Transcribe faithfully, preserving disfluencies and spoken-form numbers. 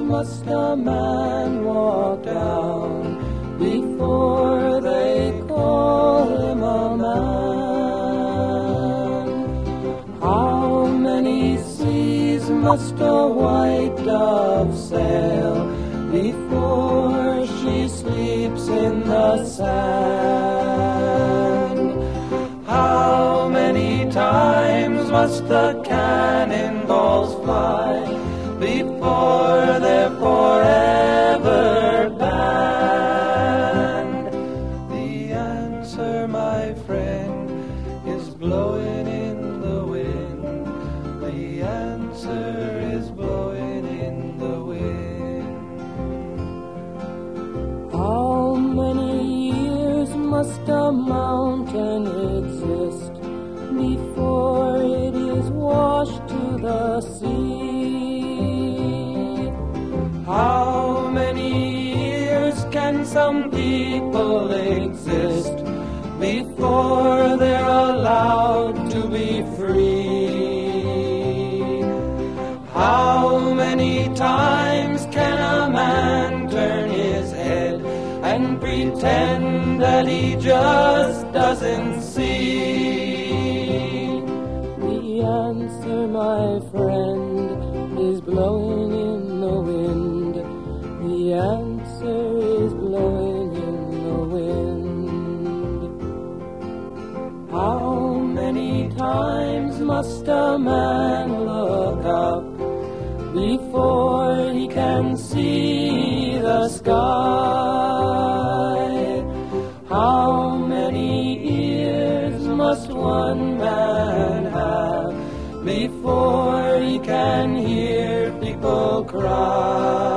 must a man walk down before they call him a man? How many seas must a white dove sail before she sleeps in the sand? How many times must the cannonballs fly before they're forever banned? The answer, my friend, is blowing in the wind. The answer is blowing in the wind. How many years must a mountain exist before it is washed to the sea? How many years can some people exist before they're allowed to be free? How many times can a man turn his head and pretend that he just doesn't see? The answer, my friend, is blowing in the wind. The answer is blowing in the wind. How many times must a man look up before he can see the sky? How many ears must one man have before he can hear people cry?